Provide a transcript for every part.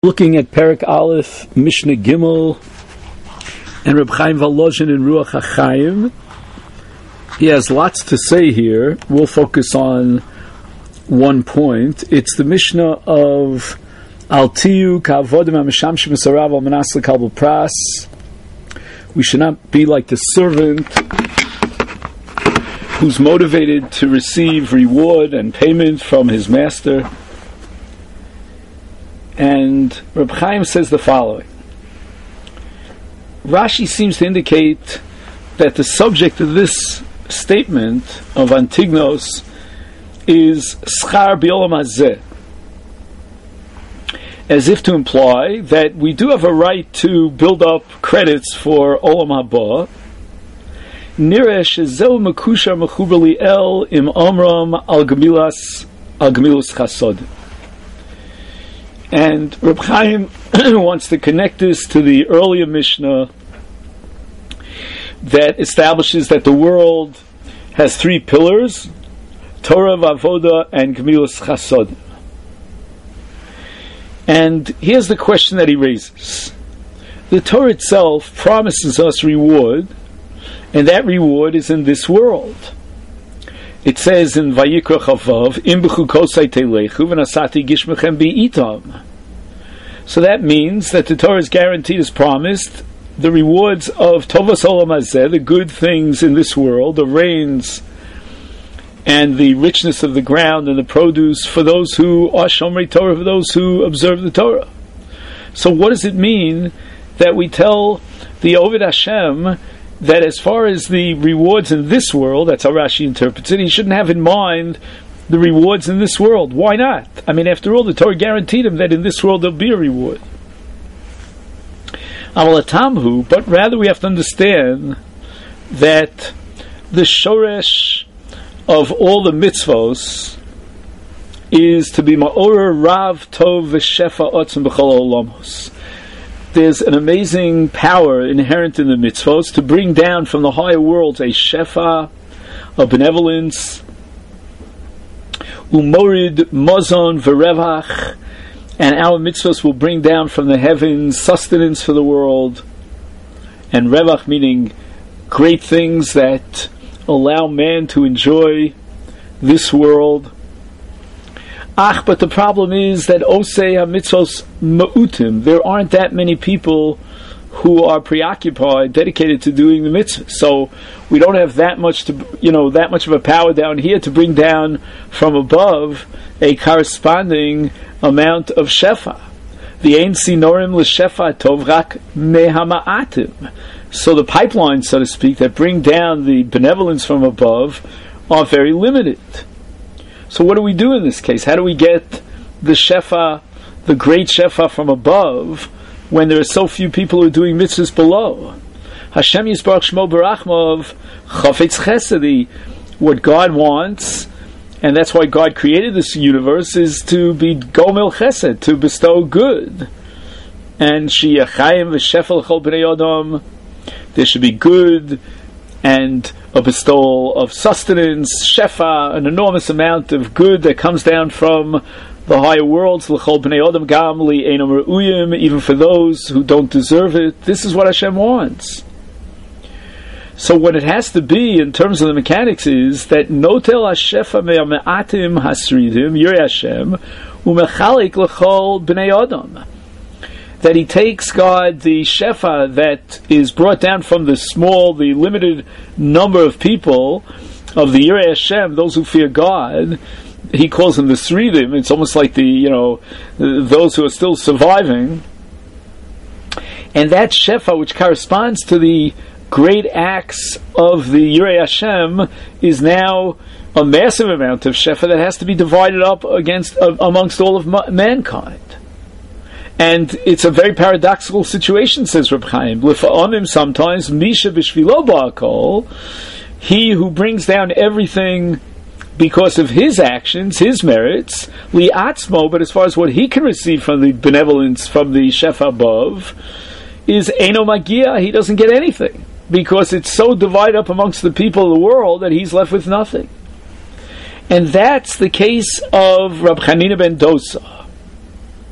Looking at Perek Aleph, Mishnah Gimel, and Reb Chaim Volozhin in Ruach HaChaim. He has lots to say here. We'll focus on one point. It's the Mishnah of Al Tiyu Ka'avodim HaMeshamshim Esarav Al Manas L'Kal B'Pras. We should not be like the servant who's motivated to receive reward and payment from his master. And Reb Chaim says the following. Rashi seems to indicate that the subject of this statement of Antignos is Schar B'Olam Hazeh, as if to imply that we do have a right to build up credits for Olam Haba. Nireh shezeu mekushar mechuber li'el im omram al gemilus chasod. And Reb Chaim wants to connect this to the earlier Mishnah that establishes that the world has three pillars: Torah, Avoda, and Gemilus Chasod. And here's the question that he raises. The Torah itself promises us reward, and that reward is in this world. It says in Vayikra Chavav, Im b'chu kosai telechu v'nasati gishmechem bi'itam. So that means that the Torah is guaranteed, as promised, the rewards of Tovas Olam Hazeh, the good things in this world, the rains and the richness of the ground and the produce for those who are Shomrei Torah, for those who observe the Torah. So what does it mean that we tell the Oved Hashem that as far as the rewards in this world, that's how Rashi interprets it, he shouldn't have in mind the rewards in this world? Why not? I mean, after all, the Torah guaranteed him that in this world there'll be a reward. Amalatamhu, but rather we have to understand that the shoresh of all the mitzvos is to be ma'orer rav tov v'shefa otzim b'chol olamos. There's an amazing power inherent in the mitzvos to bring down from the higher worlds a shefa, a benevolence, umorid mozon v'revach, and our mitzvos will bring down from the heavens sustenance for the world, and revach meaning great things that allow man to enjoy this world. But the problem is that osei ha-mitzvos ma'utim. There aren't that many people who are preoccupied, dedicated to doing the mitzvah. So we don't have that much of a power down here to bring down from above a corresponding amount of shefa. The ein sinorim l'shefa tov rak mehama'atim. So the pipelines, so to speak, that bring down the benevolence from above are very limited. So what do we do in this case? How do we get the shefa, the great shefa from above, when there are so few people who are doing mitzvahs below? Hashem Yisbarach Shmo Barachmov Chafetz Chesed. What God wants, and that's why God created this universe, is to be Gomel Chesed, to bestow good. And Sheyachayim v'Shefel Chol Bnei Adam. There should be good and a bestowal of sustenance, shefa, an enormous amount of good that comes down from the higher worlds, l'chol b'nei adam gam li einam re'uyim, even for those who don't deserve it. This is what Hashem wants. So what it has to be in terms of the mechanics is that notel hashefa me'atim hasridim yirei Hashem u'mechalik l'chol b'nei adam. That he takes, God, the shefa that is brought down from the limited number of people of the Yirei Hashem, those who fear God. He calls them the Sridim. It's almost like those who are still surviving. And that shefa, which corresponds to the great acts of the Yirei Hashem, is now a massive amount of shefa that has to be divided up amongst all of mankind. And it's a very paradoxical situation, says Reb Chaim. L'fa'onim, sometimes, Misha b'shvilo ba'akol, he who brings down everything because of his actions, his merits, li'atzmo, but as far as what he can receive from the benevolence, from the shefa above, is eno magia, he doesn't get anything, because it's so divided up amongst the people of the world that he's left with nothing. And that's the case of Rab Chanina ben Dosa.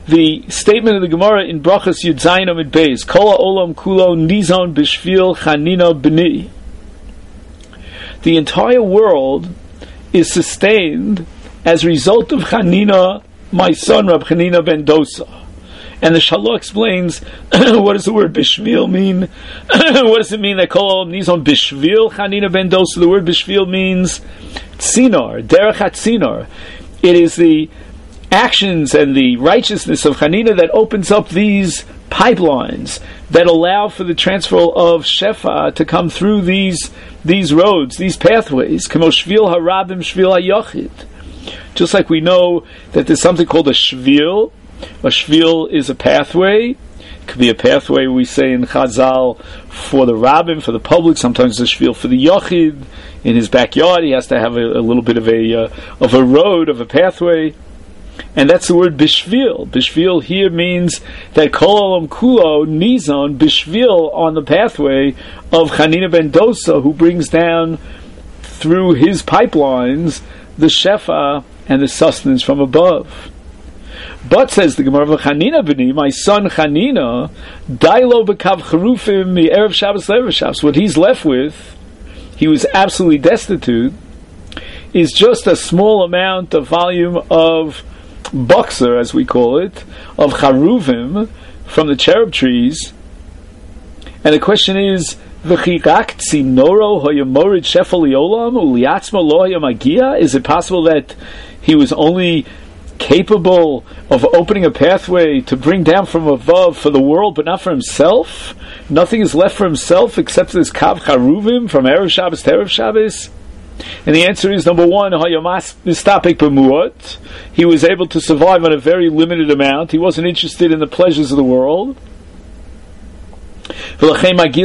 the statement of the Gemara in Brachos Yud Zayin Amid Beis, Kol ha'olam kulo nizon b'shvil Chanina b'ni. The entire world is sustained as a result of Chanina, my son, Rab Chanina ben Dosa. And the Shalah explains, what does the word bishvil mean? What does it mean that Kol ha'olam nizon b'shvil Chanina ben Dosa? The word bishvil means tzinar, derech hatzinar. It is the actions and the righteousness of Chanina that opens up these pipelines that allow for the transfer of Shefa to come through these roads, these pathways. Kamo shvil harabim shvil hayochid. Just like we know that there's something called a shvil. A shvil is a pathway. It could be a pathway, we say in Chazal, for the rabbim, for the public. Sometimes a shvil for the yochid. In his backyard, he has to have a little bit of a road, of a pathway. And that's the word bishvil. Bishvil here means that kol olam kulo nizon bishvil, on the pathway of Chanina ben Dosa, who brings down through his pipelines the shefa and the sustenance from above. But, says the Gemara, Chanina b'ni, my son Chanina, dailo b'kav charufim mi erev Shabbos le'erev Shabbos. What he's left with, he was absolutely destitute, is just a small amount of volume of boxer, as we call it, of charuvim from the cherub trees. And the question is, is it possible that he was only capable of opening a pathway to bring down from above for the world, but not for himself? Nothing is left for himself except this kav charuvim from Erev Shabbos to Erev Shabbos? And the answer is, number one, he was able to survive on a very limited amount. He wasn't interested in the pleasures of the world. But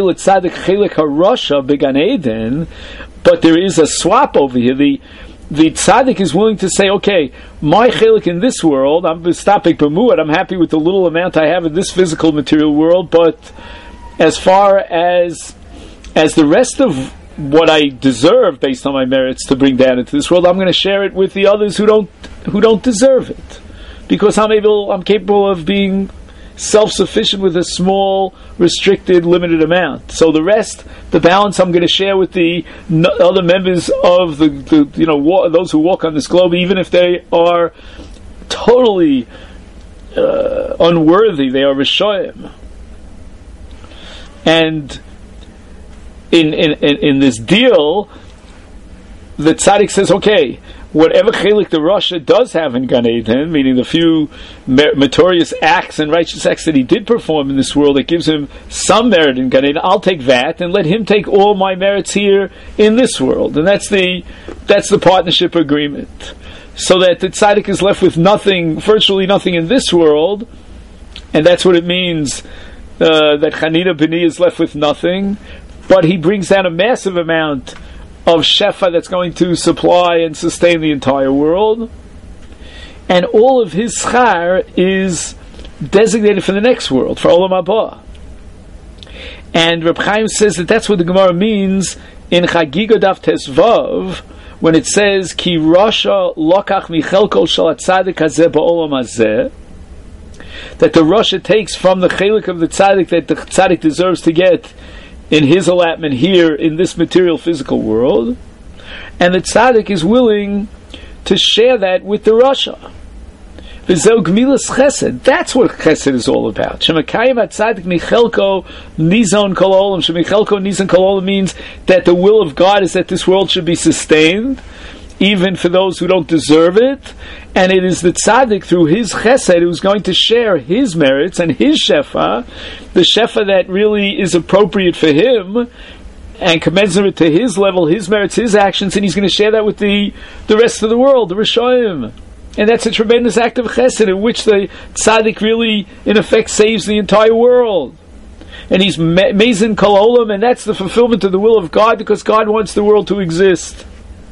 there is a swap over here. The tzaddik is willing to say, okay, my chelik in this world, I'm happy with the little amount I have in this physical material world, but as far as the rest of what I deserve based on my merits to bring down into this world, I'm going to share it with the others who don't deserve it, because I'm capable of being self-sufficient with a small, restricted, limited amount. So the rest, the balance, I'm going to share with the other members of those who walk on this globe, even if they are totally unworthy. They are rishoyim. And in this deal, the tzaddik says, okay, whatever chelik the Rasha does have in Gan Eden, meaning the few meritorious acts and righteous acts that he did perform in this world that gives him some merit in Gan Eden, I'll take that and let him take all my merits here in this world. And that's the partnership agreement. So that the tzaddik is left with nothing, virtually nothing in this world, and that's what it means that Chanina b'ni is left with nothing, but he brings down a massive amount of shefa that's going to supply and sustain the entire world, and all of his schar is designated for the next world, for Olam Haba. And Reb Chaim says that that's what the Gemara means in Chagiga Daf Tesvav, when it says, Ki Rasha lokach michelko shel hatzadik hazeh ba'olam hazeh, that the Rasha takes from the chelik of the tzaddik that the tzaddik deserves to get in his allotment here in this material physical world, and the tzaddik is willing to share that with the Rasha. V'zeu gemilas chesed. That's what chesed is all about. Shemakayim hatzadik michelko nizon kol olam. Shemichelko nizon kol olam means that the will of God is that this world should be sustained, even for those who don't deserve it, and it is the tzaddik through his chesed who's going to share his merits and his shefa, the shefa that really is appropriate for him and commensurate to his level, his merits, his actions, and he's going to share that with the rest of the world, the Rishoyim. And that's a tremendous act of chesed in which the tzaddik really, in effect, saves the entire world. And he's mezin kol olam, and that's the fulfillment of the will of God, because God wants the world to exist.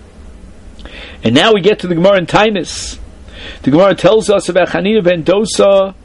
And now we get to the Gemara in Tainis. The Gemara tells us about Chanina ben Dosa,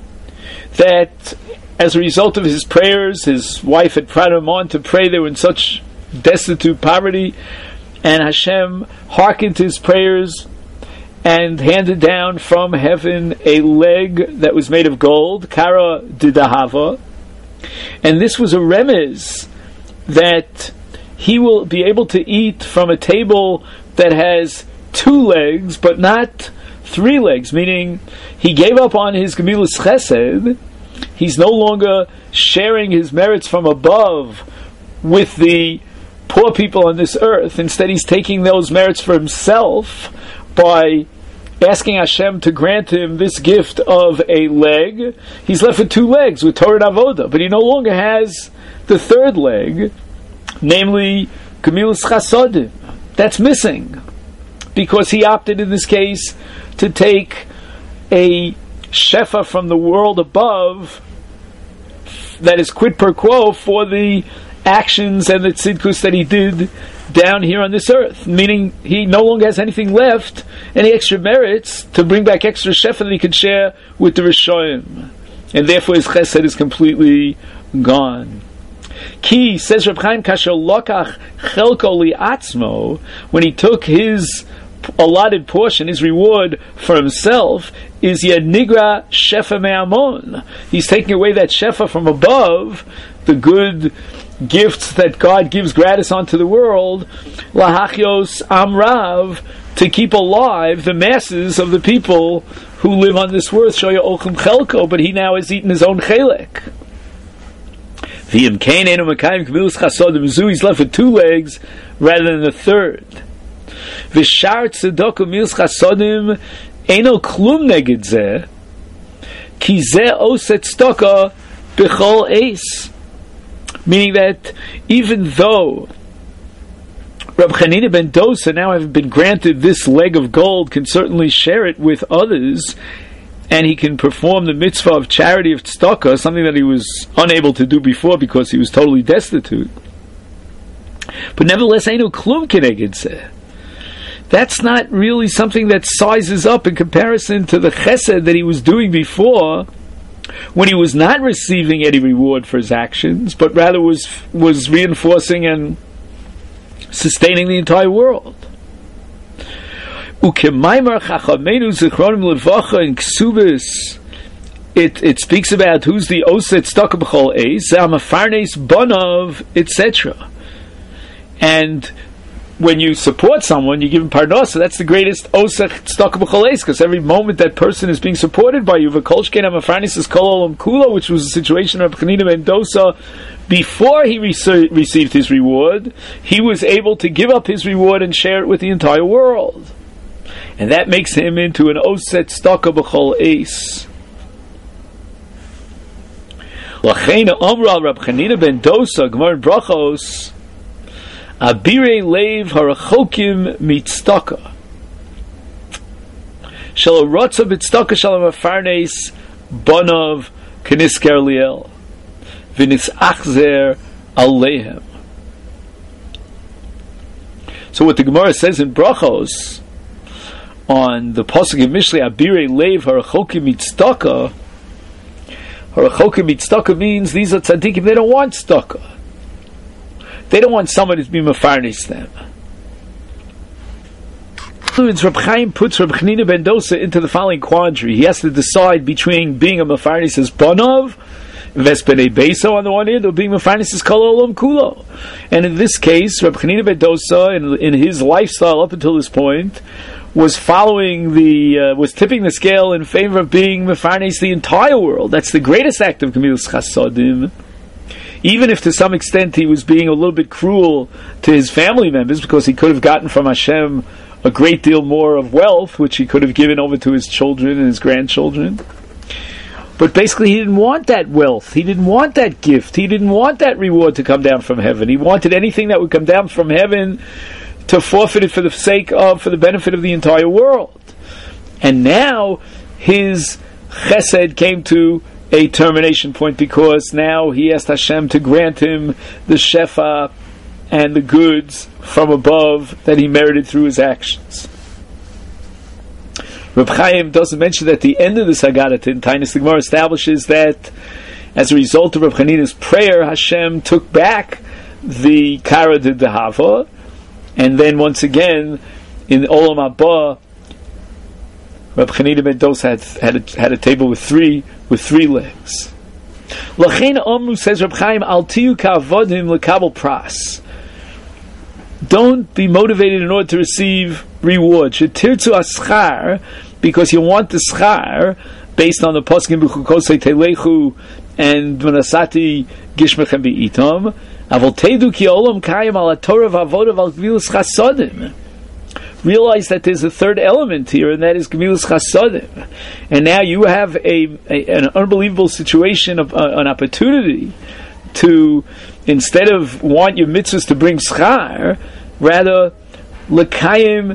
that as a result of his prayers, his wife had brought him on to pray. They were in such destitute poverty, and Hashem hearkened to his prayers, and handed down from heaven a leg that was made of gold, Kara Didahava, and this was a remez that he will be able to eat from a table that has 2 legs, but not 3 legs, meaning he gave up on his Gemilus Chesed. He's no longer sharing his merits from above with the poor people on this earth. Instead, he's taking those merits for himself by asking Hashem to grant him this gift of a leg. He's left with 2 legs, with Torah and Avoda, but he no longer has the 3rd leg, namely Gemilus Chasodim. That's missing, because he opted in this case to take a shefa from the world above, that is quid pro quo, for the actions and the tzidkus that he did down here on this earth, meaning he no longer has anything left, any extra merits to bring back extra shefa that he could share with the Rishonim, and therefore his chesed is completely gone. Ki, says Reb Chaim, kasher lokach chelko li'atzmo, when he took his allotted portion, his reward for himself, is yanigra shefa me'amon. He's taking away that shefa from above, the good gifts that God gives gratis onto the world, lahachios amrav, to keep alive the masses of the people who live on this earth, shoya ochem chelko, but he now has eaten his own chelek. V'im kain enu mekayim k'milus chasodim, he's left with 2 legs rather than the 3rd. V'shar tzedakah milus chasodim eno klum neged zeh, ki zeh oset tzedakah b'chol eis. Meaning that even though Reb Chanina ben Dosa, now having been granted this leg of gold, can certainly share it with others, and he can perform the mitzvah of charity of tzedakah, something that he was unable to do before because he was totally destitute. But nevertheless, eino klum keneged zeh. That's not really something that sizes up in comparison to the chesed that he was doing before, when he was not receiving any reward for his actions, but rather was reinforcing and sustaining the entire world. Ukemaimar chachamenu zichronim levacha in Ksubis, it speaks about who's the oset tzedakah b'chol eis, z'amafarnes banav, etc. And when you support someone, you give him parnasa. That's the greatest osech tzedakah b'chol eis, because every moment that person is being supported by you, v'kol shkein hamafarnes is kol olam kulo, which was the situation of Chanina ben Dosa before he received his reward. He was able to give up his reward and share it with the entire world, and that makes him into an oset tzedakah b'chol eis. L'chein omra Reb Chanina ben Dosa, Gemara in Brachos, Abirei leiv harachokim mitzdaka. Shel rotza b'tzdaka shel hamafarnes banav k'nisker liel v'nisachzer aleihem. So what the Gemara says in Brachos on the pasuk in Mishlei, Abirei leiv harachokim mitzdaka. Harachokim mitzdaka means these are tzaddikim. They don't want tzedakah. They don't want someone who's been mefarnes them. Reb Chaim puts Reb Chanina ben Dosa into the following quandary. He has to decide between being a mefarnes as banav, vespene beso on the one hand, or being mefarnes as kol olam kulo. And in this case, Reb Chanina ben Dosa, in his lifestyle up until this point, was following was tipping the scale in favor of being mefarnes the entire world. That's the greatest act of Gemilus Chasodim. Even if to some extent he was being a little bit cruel to his family members, because he could have gotten from Hashem a great deal more of wealth, which he could have given over to his children and his grandchildren. But basically he didn't want that wealth, he didn't want that gift, he didn't want that reward to come down from heaven. He wanted anything that would come down from heaven to forfeit it for the benefit of the entire world. And now his chesed came to a termination point, because now he asked Hashem to grant him the shefa and the goods from above that he merited through his actions. Reb Chaim doesn't mention that at the end of the Haggadah in Taanis, the Gemara establishes that as a result of Reb Chanina's prayer, Hashem took back the Kara Didahava, and then once again in Olam Haba Reb Chanina ben Dosa had a table with three legs. L'chein Amru, says Reb Chaim, al tiyu ka'avodim lekabel pras. Don't be motivated in order to receive reward. Shetirtzu aschar, because you want the schar based on the poskim b'chukosei telechu and v'nasati gishmechem be'itom. Avol teidu ki olam kayim al haTorah v'avodav al gvilus chasodim. Realize that there's a third element here, and that is gvilus chasodim. And now you have an unbelievable situation, of an opportunity to, instead of want your mitzvahs to bring schar, rather lekayim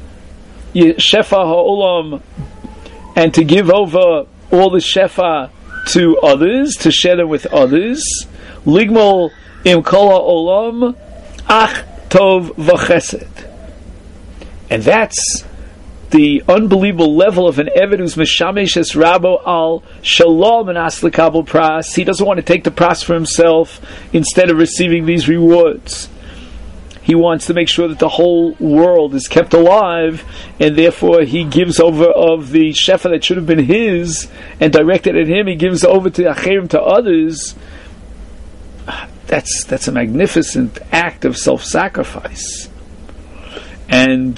shefa ha'olam, and to give over all the shefa to others, to share them with others. Ligmol im kol ha'olam ach tov v'chesed. And that's the unbelievable level of an Eved who's Meshamesh es Rabo al Shalom and As Lekabel Pras. He doesn't want to take the pras for himself instead of receiving these rewards. He wants to make sure that the whole world is kept alive, and therefore he gives over of the shefa that should have been his and directed at him, he gives over to Acherim, to others. That's a magnificent act of self-sacrifice. And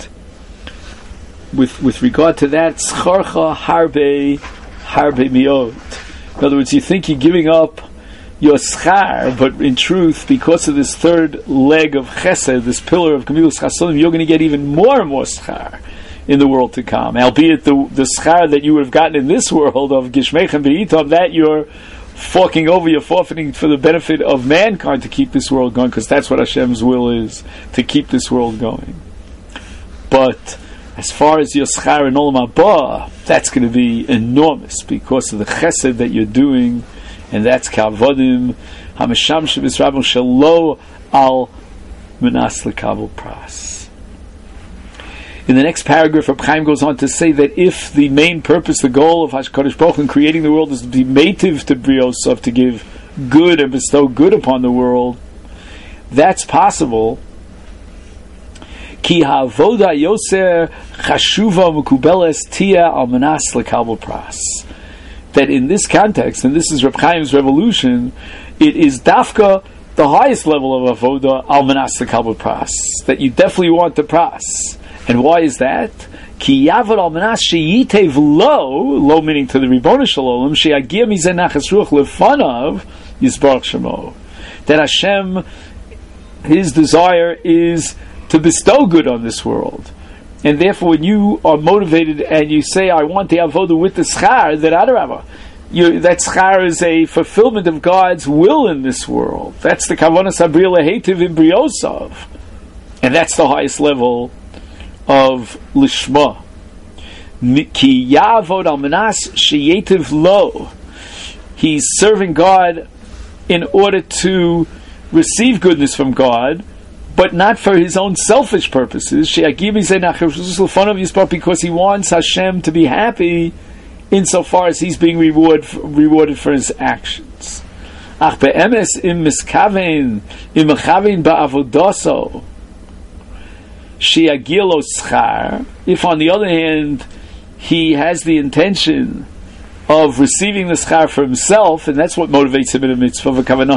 with regard to that, Tzcharcha harbe miod. In other words, you think you're giving up your schar, but in truth, because of this third leg of chesed, this pillar of Gemilas Chasodim, you're going to get even more and more schar in the world to come. Albeit the schar that you would have gotten in this world of Gishmechem Be'itom, that you're forking over, you're forfeiting for the benefit of mankind to keep this world going, because that's what Hashem's will is, to keep this world going. But as far as your schar in Olam Haba, that's going to be enormous because of the chesed that you're doing, and that's ka'avodim hamesham shebis rabim shelo al menas lekabel pras. In the next paragraph, Reb Chaim goes on to say that if the main purpose, the goal of HaKadosh Baruch Hu in creating the world is to be meitiv to briosov, to give good and bestow good upon the world, that's possible. Ki ha'avoda yoser chashuva mekubeles tia al menas lekabel pras. That in this context, and this is Reb Chaim's revolution, it is dafka, the highest level of avoda, al menas lekabel pras, that you definitely want the pras. And why is that? Ki yavad al menas sheyitev lo meaning to the Ribono Shel Olam, sheyagia mizeh nachas ruach lefanav yisbarach shemo. That Hashem, His desire is to bestow good on this world. And therefore, when you are motivated and you say, I want the avoda with the schar, that adarabah, that schar is a fulfillment of God's will in this world. That's the kavanas habriya lehetiv in briosov. And that's the highest level of lishma. Ki yavod al menas sheyetiv lo. He's serving God in order to receive goodness from God, but not for his own selfish purposes. Because he wants Hashem to be happy insofar as he's being rewarded for his actions. If on the other hand he has the intention of receiving the schar for himself, and that's what motivates him in a mitzvah,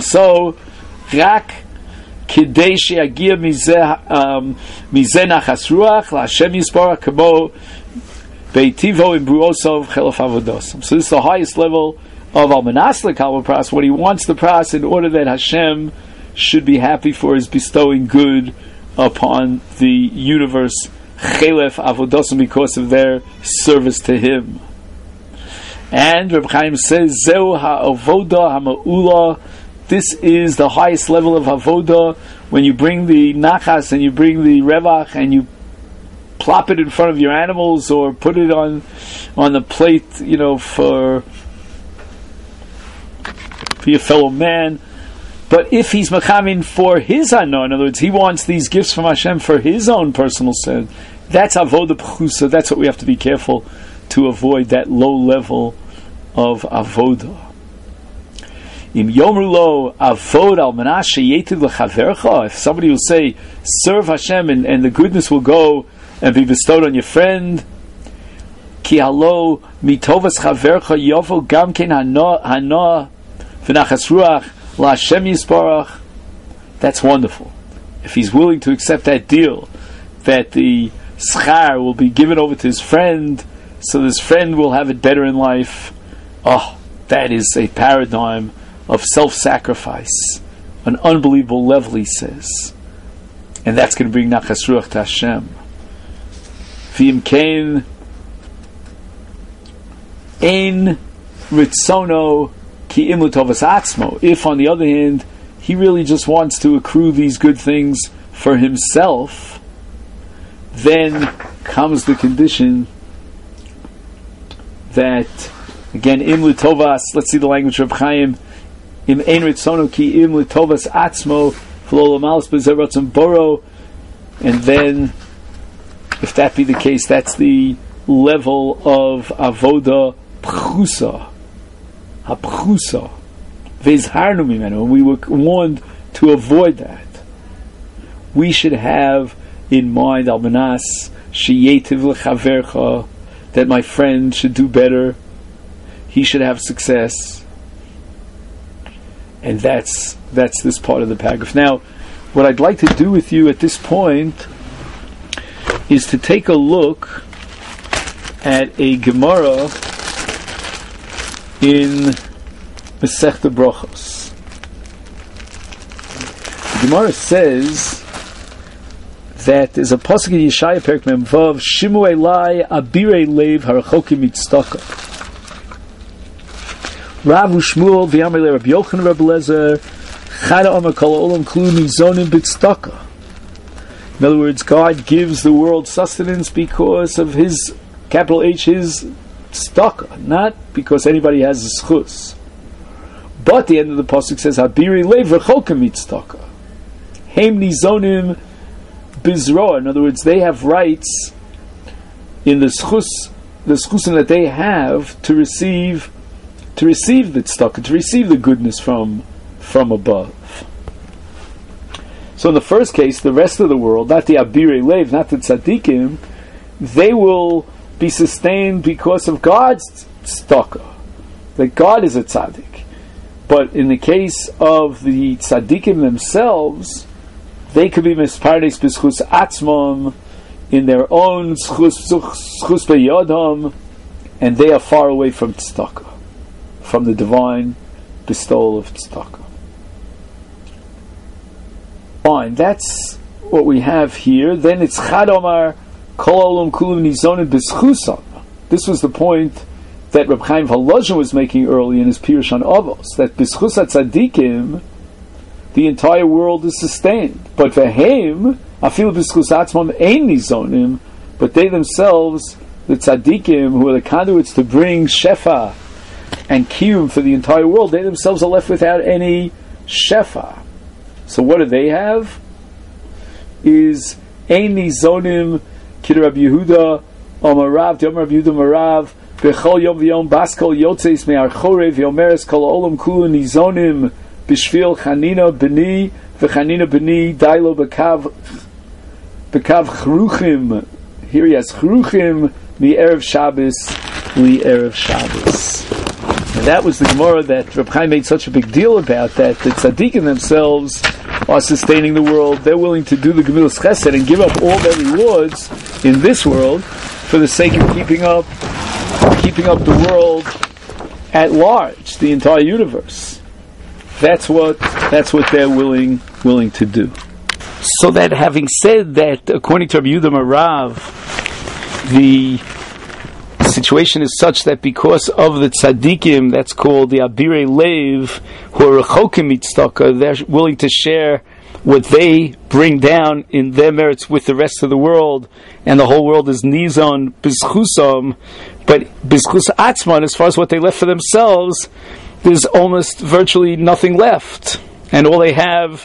כדי שיגיע מזה נחס רוח להשם יסבורך כמו בהיטיבו עם ברואוסov חלף עבודosam. So this is the highest level of al menas lekabel pras, when he wants the pras in order that Hashem should be happy for his bestowing good upon the universe, chelef avodosam, because of their service to him. And Reb Chaim says, Zeu ha'avoda ha'ma'ula, this is the highest level of avoda, when you bring the nachas and you bring the revach and you plop it in front of your animals or put it on the plate, for your fellow man. But if he's mechamin for his hana, in other words, he wants these gifts from Hashem for his own personal sin, that's avoda pchusa. That's what we have to be careful to avoid, that low level of avoda. Im yomru lo avod al menas sheyetiv lechavercha. If somebody will say, serve Hashem, and the goodness will go and be bestowed on your friend, Ki halo mitovas chavercha yovo gam ken hana v'nachas ruach la'Hashem yisbarach. That's wonderful. If he's willing to accept that deal, that the schar will be given over to his friend, so this friend will have it better in life. Oh, that is a paradigm of self-sacrifice, an unbelievable level, he says. And that's going to bring nachas ruach to Hashem. V'im kein ein ritzono ki imlu tovas atzmo. If, on the other hand, he really just wants to accrue these good things for himself, then comes the condition that, again, im litovas, let's see the language of Chaim, im ein ritzono ki im litovas atzmo v'lo l'malas b'zeratzon boro, and then, if that be the case, that's the level of avoda pchusa, hapchusa, v'izharnu mimenu, and we were warned to avoid that. We should have in mind almanas sheyetiv lechavercha, that my friend should do better, he should have success, and that's this part of the paragraph. Now, what I'd like to do with you at this point is to take a look at a Gemara in Masechta Brachos. The Gemara says that there's a pasuk in Yeshaya Perek Mem Vav, Shimu Elai Abirei Leiv Harachokim Mitzdaka. Rav Ushmuel V'Yamei Rabbi Yochanan Rabbi Lezer Chada Amar Kol Olam Klu Nizonim B'Tzdaka. In other words, God gives the world sustenance because of His, capital H, His tzedakah, not because anybody has a schus. But the end of the pasuk says, Habiri leiv rechokim mitzdaka. Heim nizonim bizroa. In other words, they have rights in the schusim that they have to receive the tzedakah, to receive the goodness from above. So in the first case, the rest of the world, not the Abirei Leiv, not the tzaddikim, they will be sustained because of God's tzedakah, that God is a tzaddik. But in the case of the tzaddikim themselves, they could be mispardes b'schus atzmam, in their own schus b'yodam, and they are far away from tzedakah, from the divine bestowal of tzedakah. Fine, that's what we have here. Then it's Chad Omar Kol Olam Kulam Nizonim B'Schusam. This was the point that Reb Chaim Volozhin was making early in his Pirush on Avos, that B'Schus HaTzadikim, the entire world is sustained. But V'Heim, Afilu B'Schus Atzmam Ein Nizonim, but they themselves, the Tzadikim, who are the conduits to bring Shefa and Kiyum for the entire world, they themselves are left without any Shefa. So what do they have? Is Ein Nizonim Kid Rabbi Yehuda Omarav Yom Rabbi Yehuda Omarav Bechol Yom V'Yom Baskol Yotzeis Me'ar Chorev Yomeres Kol Olam Kulu Nizonim B'Shvil Chanina B'ni V'Chanina B'ni Dailo B'Kav Chruchim. Here he has Chruchim Erev Shabbos Erev Shabbos. And that was the Gemara that Reb Chaim made such a big deal about, that the tzaddikim themselves are sustaining the world. They're willing to do the Gemilas Chesed and give up all their rewards in this world for the sake of keeping up the world at large, the entire universe. That's what they're willing to do. So that, having said that, according to Rabbi Yehuda Marav, the situation is such that because of the tzaddikim, that's called the Abirei Leiv, who are rechokim mitzdaka, they're willing to share what they bring down in their merits with the rest of the world, and the whole world is nizon b'schusam. But b'schus atzman, as far as what they left for themselves, there's almost virtually nothing left, and all they have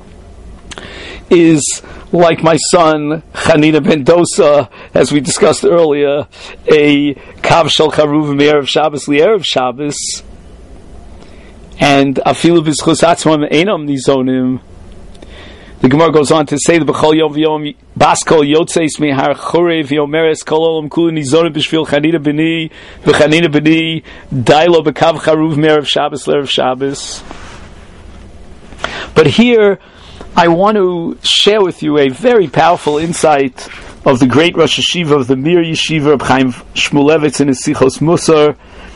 is, like my son Chanina ben Dosa, as we discussed earlier, a kav shel charuv me'erev Shabbos li'erev Shabbos, and afilu b'schus atzmam einam nizonim. The Gemara goes on to say the B'chol Yom V'Yom Baskol Yotzeis Mihar Chorev Yomeres Kol Olam Kulu Nizorim B'Shvil Chanina B'ni V'Chanina B'ni Dailo B'Kav Charuv Me'erev Shabbos L'Erev Shabbos. But here, I want to share with you a very powerful insight of the great Rosh Yeshiva of the Mir Yeshiva, Reb Chaim Shmulevitz in his Sichos Musar,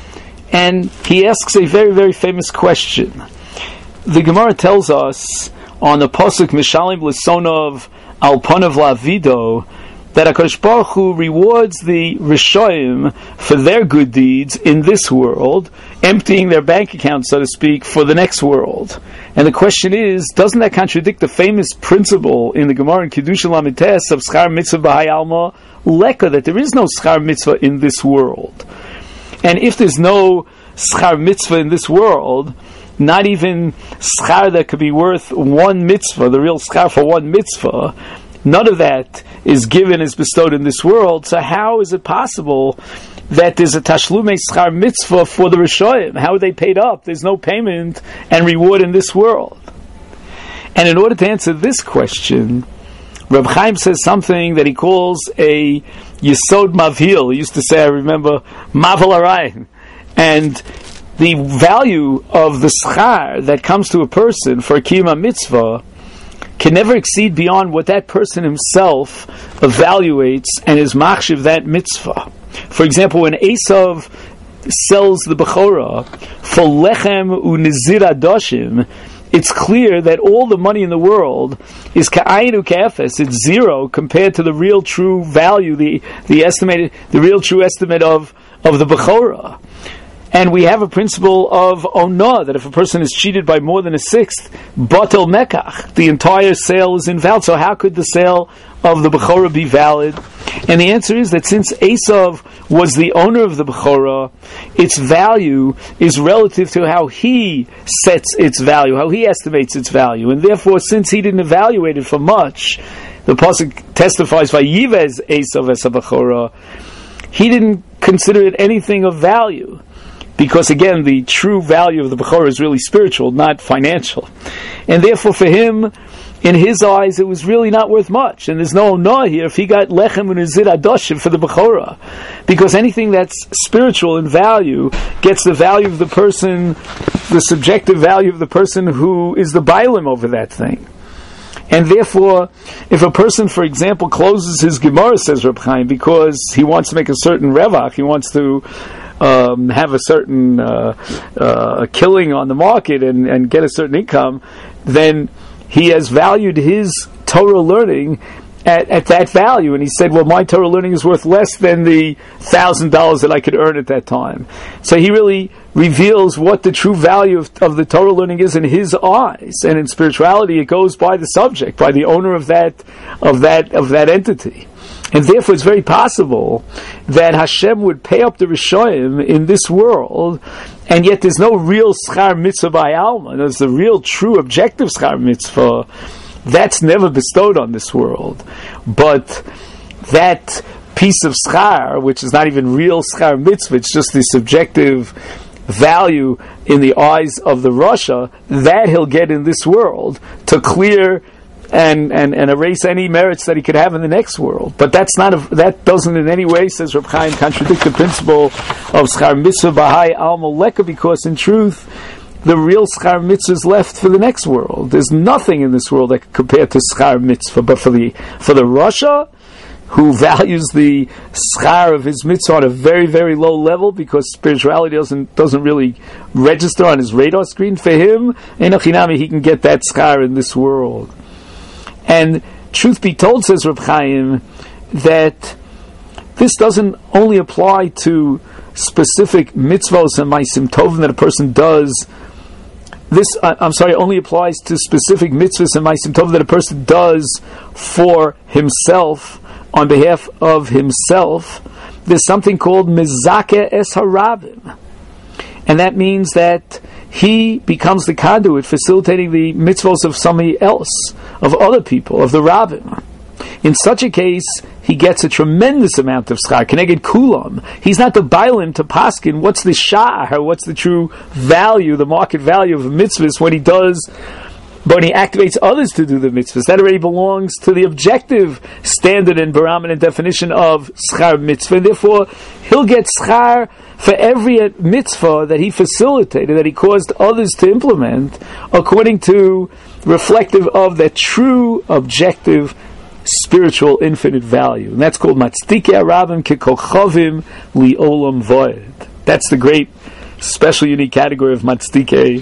and he asks a very, very famous question. The Gemara tells us on the Pasuk Mishalim L'Sonov Al Panav La'avido that HaKadosh Baruch Hu rewards the Rishoyim for their good deeds in this world, emptying their bank account, so to speak, for the next world. And the question is, doesn't that contradict the famous principle in the Gemara in Kiddushin Lamed Tes of Schar Mitzvah B'Hai Alma Leka, that there is no Schar Mitzvah in this world? And if there's no Schar Mitzvah in this world, not even schar that could be worth one mitzvah, the real schar for one mitzvah, none of that is given, is bestowed in this world. So how is it possible that there's a tashlume schar mitzvah for the Rishoyim? How are they paid up? There's no payment and reward in this world. And in order to answer this question, Reb Chaim says something that he calls a yesod mavhil. He used to say, I remember, mavel arayin. And the value of the schar that comes to a person for a kiyum mitzvah can never exceed beyond what that person himself evaluates and is machshiv that mitzvah. For example, when Esav sells the Bechorah for lechem u'nizir adoshim, it's clear that all the money in the world is ka'ayin u'ka'efes. It's zero compared to the real true value, the real true estimate of the Bechorah. And we have a principle of onah, that if a person is cheated by more than a sixth, batel mekach, the entire sale is invalid. So how could the sale of the Bechorah be valid? And the answer is that since Esav was the owner of the Bechorah, its value is relative to how he sets its value, how he estimates its value. And therefore, since he didn't evaluate it for much, the Pasuk testifies, Vayivez Esav es ha-Bechorah, he didn't consider it anything of value. Because again, the true value of the Bechorah is really spiritual, not financial. And therefore for him, in his eyes, it was really not worth much. And there's no onah here if he got lechem and nizir adoshim for the Bechorah. Because anything that's spiritual in value gets the value of the person, the subjective value of the person who is the bailim over that thing. And therefore, if a person, for example, closes his Gemara, says Reb Chaim, because he wants to make a certain revach, he wants to have a certain killing on the market and get a certain income, then he has valued his Torah learning at that value. And he said, well, my Torah learning is worth less than the $1,000 that I could earn at that time. So he really reveals what the true value of the Torah learning is in his eyes. And in spirituality, it goes by the subject, by the owner of that entity. And therefore, it's very possible that Hashem would pay up the Rishoyim in this world, and yet there's no real schar mitzvah by alma. There's the real, true, objective schar mitzvah that's never bestowed on this world. But that piece of schar, which is not even real schar mitzvah, it's just the subjective value in the eyes of the Rasha, that he'll get in this world to clear and erase any merits that he could have in the next world. But that doesn't in any way, says Reb Chaim, contradict the principle of schar mitzvah b'hai alma leka, because in truth, the real schar mitzvah is left for the next world. There's nothing in this world that can compare to schar mitzvah. But for the Rasha, who values the schar of his mitzvah on a very, very low level, because spirituality doesn't really register on his radar screen, for him, enochinami, he can get that schar in this world. And truth be told, says Reb Chaim, that this doesn't only apply to specific mitzvos and ma'asim tovim that a person does. Only applies to specific mitzvahs and ma'asim tovim that a person does for himself, on behalf of himself. There's something called mizakeh es harabim, and that means that he becomes the conduit facilitating the mitzvos of somebody else, of other people, of the rabbim. In such a case, he gets a tremendous amount of schar, keneged kulam. He's not the bailim to paskin what's the sha'ar, what's the true value, the market value of mitzvahs when he does But when he activates others to do the mitzvahs, that already belongs to the objective standard and barometer and definition of schar mitzvah. And therefore, he'll get schar for every mitzvah that he facilitated, that he caused others to implement, according to reflective of that true, objective, spiritual, infinite value. And that's called Matzdikei Harabim Kekochavim Li'olam Voed. That's the great, special, unique category of Matzdikei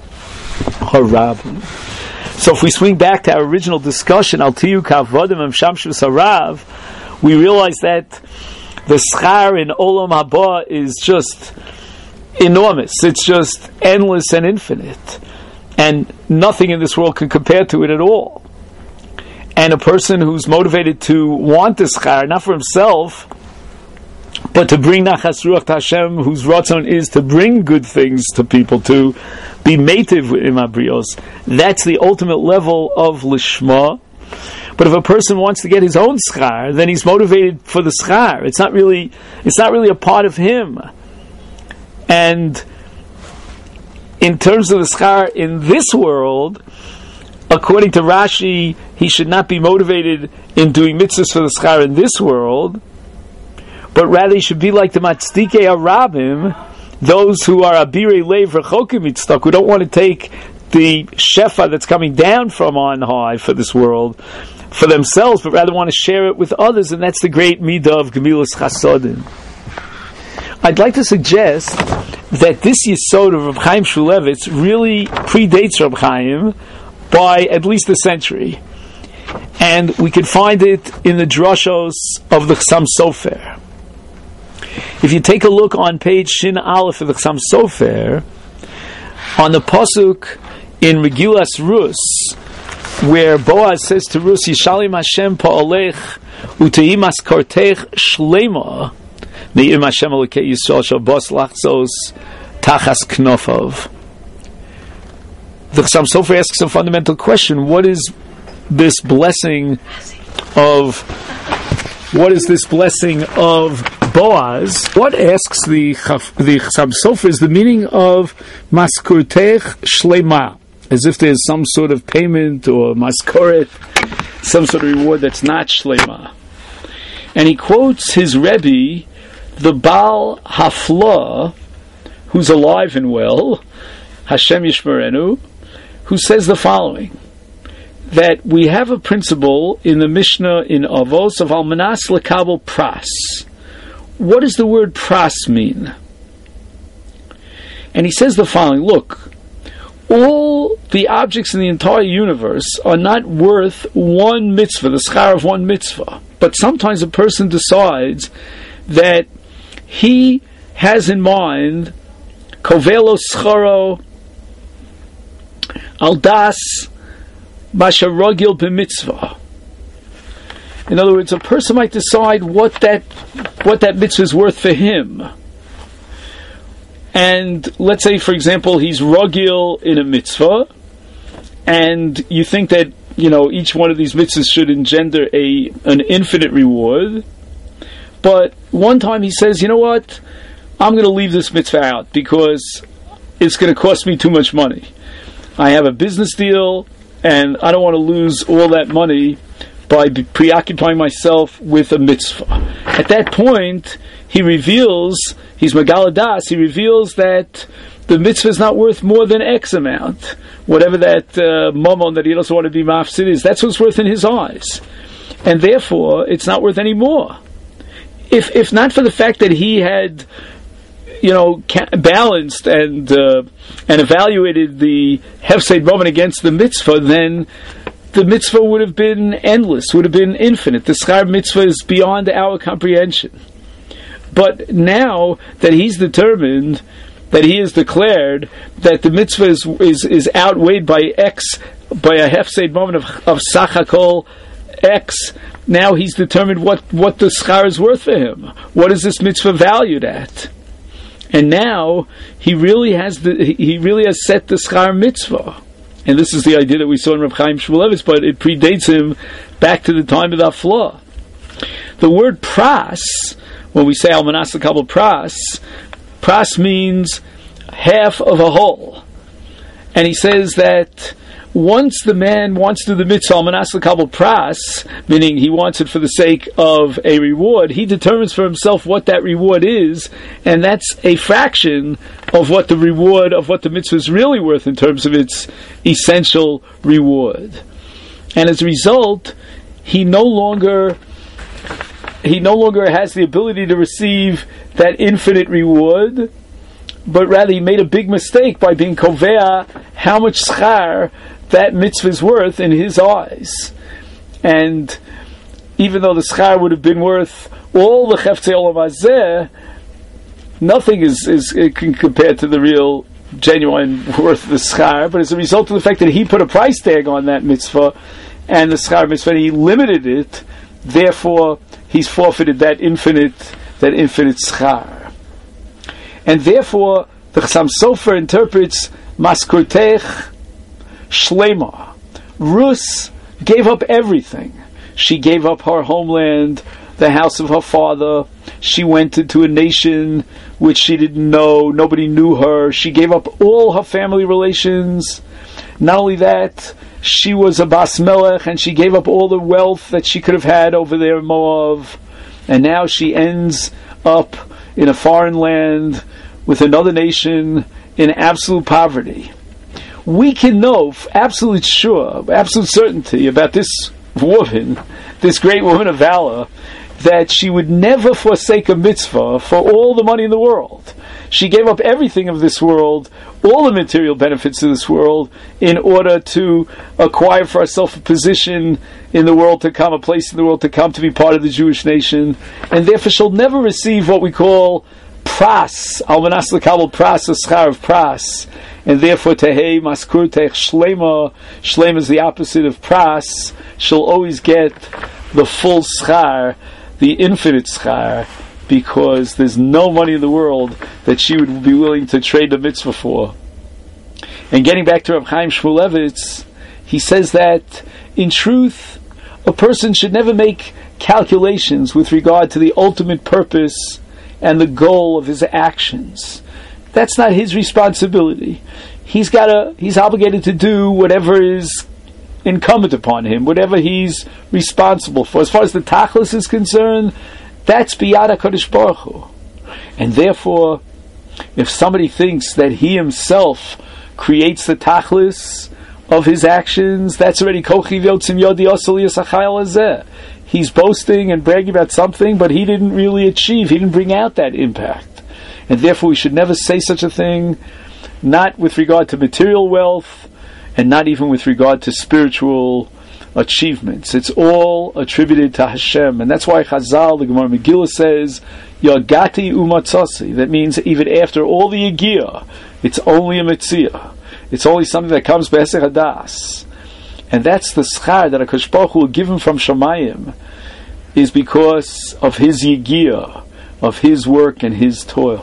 Harabim. So if we swing back to our original discussion, Al Tiyu Kavodim Am Shamshus Harav, we realize that the schar in Olam Haba is just enormous. It's just endless and infinite. And nothing in this world can compare to it at all. And a person who's motivated to want the schar, not for himself, but to bring nachas ruach to Hashem, whose ratzon is to bring good things to people, to be meitiv with imabrios, that's the ultimate level of lishma. But if a person wants to get his own schar, then he's motivated for the schar. It's not really a part of him. And in terms of the schar in this world, according to Rashi, he should not be motivated in doing mitzvahs for the schar in this world, but rather he should be like the Matzdikei Harabim, those who are abirei leiv rechokim mitzvah, who don't want to take the shefa that's coming down from on high for this world for themselves, but rather want to share it with others, and that's the great midah of Gemilas Chasodim. I'd like to suggest that this yesod of Reb Chaim Shmulevitz really predates Reb Chaim by at least a century, and we can find it in the drashos of the Chassam Sofer. If you take a look on page Shin Aleph of the Chassam Sofer, on the pasuk in Megillas Rus, where Boaz says to Rus, Yishalim Hashem pa'olech u'te'im askartech shlema ne'im Hashem alekei Yisrael shabos lachzos tachas knofav. The Chassam Sofer asks a fundamental question: what is this blessing of Boaz? What asks the Chassam Sofer is the meaning of maskurtech shlema, as if there's some sort of payment or maskoret, some sort of reward that's not shlema. And he quotes his Rebbe, the Baal Hafla, who's alive and well, Hashem Yishmerenu, who says the following, that we have a principle in the Mishnah in Avos of Almanas Lekabel Pras. What does the word pras mean? And he says the following, look, all the objects in the entire universe are not worth one mitzvah, the schar of one mitzvah. But sometimes a person decides that he has in mind kovelo scharo aldas masharogil b'mitzvah. In other words, a person might decide what that mitzvah is worth for him. And let's say, for example, he's rogil in a mitzvah, and you think that, each one of these mitzvahs should engender an infinite reward. But one time he says, you know what, I'm going to leave this mitzvah out because it's going to cost me too much money. I have a business deal, and I don't want to lose all that money by preoccupying myself with a mitzvah. At that point, he's Megaladas, he reveals that the mitzvah is not worth more than X amount. Whatever that mammon that he doesn't want to be mafsid is, that's what's worth in his eyes. And therefore, it's not worth any more. If not for the fact that he had, balanced and evaluated the hefsed mammon against the mitzvah, then the mitzvah would have been endless, would have been infinite. The schar mitzvah is beyond our comprehension. But now that he's determined, that he has declared that the mitzvah is outweighed by X, by a hefsed moment of sachakol X, now he's determined what the schar is worth for him. What is this mitzvah valued at? And now he really has set the schar mitzvah. And this is the idea that we saw in Reb Chaim Shmulevitz, but it predates him back to the time of the Afla. The word pras, when we say Almanas Lekabel pras means half of a whole. And he says that once the man wants to do the mitzvah manas l'kabel pras, meaning he wants it for the sake of a reward, he determines for himself what that reward is, and that's a fraction of what the reward of what the mitzvah is really worth in terms of its essential reward. And as a result, he no longer has the ability to receive that infinite reward, but rather he made a big mistake by being kovea how much schar that mitzvah is worth in his eyes. And even though the schar would have been worth all the cheftei olam hazeh, nothing is can compare to the real, genuine worth of the schar. But as a result of the fact that he put a price tag on that mitzvah, and the schar mitzvah, he limited it, therefore he's forfeited that infinite schar. And therefore the Chassam Sofer interprets maskurtech shlema. Rus gave up everything. She gave up her homeland, the house of her father. She went into a nation which she didn't know. Nobody knew her. She gave up all her family relations. Not only that, she was a bas melech, and she gave up all the wealth that she could have had over there in Moab. And now she ends up in a foreign land with another nation in absolute poverty. We can know absolute certainty about this woman, this great woman of valor, that she would never forsake a mitzvah for all the money in the world. She gave up everything of this world, all the material benefits of this world, in order to acquire for herself a position in the world to come, a place in the world to come, to be part of the Jewish nation, and therefore she'll never receive what we call pras, almanas l'kabel pras, a schar of pras, and therefore tehei maskurtech shlema. Shlema is the opposite of pras. She'll always get the full schar, the infinite schar, because there's no money in the world that she would be willing to trade the mitzvah for. And getting back to Rav Chaim Shmulevitz, he says that in truth, a person should never make calculations with regard to the ultimate purpose and the goal of his actions. That's not his responsibility. He's obligated to do whatever is incumbent upon him, whatever he's responsible for. As far as the tachlis is concerned, that's biyad HaKadosh Baruch Hu. And therefore, if somebody thinks that he himself creates the tachlis of his actions, that's already kochi v'yotzim yodi osel yisachayel hazeh. He's boasting and bragging about something, but he didn't really achieve, he didn't bring out that impact. And therefore we should never say such a thing, not with regard to material wealth, and not even with regard to spiritual achievements. It's all attributed to Hashem. And that's why Chazal, the Gemara Megillah says, Yagati umatzasi. That means even after all the Yagiyah, it's only a Metziyah. It's only something that comes B'Hesed Hadas. And that's the schar that HaKadosh Baruch Hu will give him from Shamayim, is because of his Yagiyah, of his work and his toil.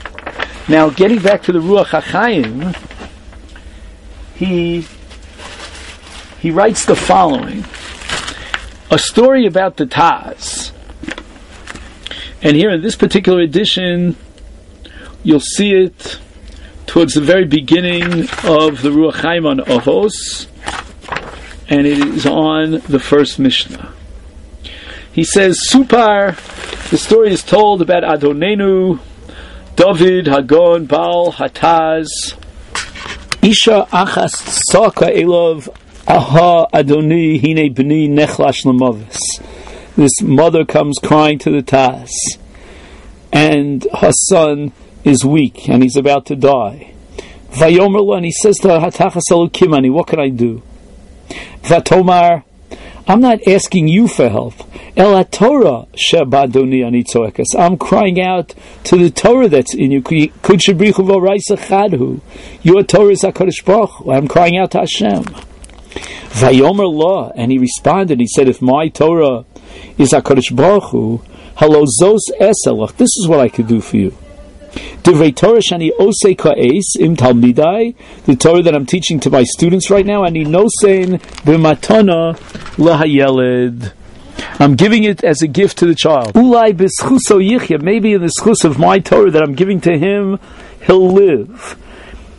Now, getting back to the Ruach HaChaim, he writes the following: a story about the Taz. And here in this particular edition, you'll see it towards the very beginning of the Ruach Chaim on Avos, and it is on the first Mishnah. He says, Supar, the story is told about Adonenu, David, Hagon, Baal, Hataz. Isha achas tzaka elov aha Adoni hine b'ni nechlash l'mavis. This mother comes crying to the Taz, and her son is weak, and he's about to die. Vayomer lo, and he says to her, Hatachas elokim ani, what can I do? Vatomar, I'm not asking you for help. El Torah shebadoni ani tzoekas. I'm crying out to the Torah that's in you. Kud shebrichu v'oraisa chadhu. Your Torah is HaKadosh Baruch Hu. I'm crying out to Hashem. Vayomer lo, and he responded. He said, if my Torah is HaKadosh Baruch Hu, halozos eselach. This is what I could do for you. Divrei Torah shani osei ka'es im talmidai. The Torah that I'm teaching to my students right now, ani nosein b'matana lahayeled. I'm giving it as a gift to the child. Ulai b'schuso yichya. Maybe in the schus of my Torah that I'm giving to him, he'll live.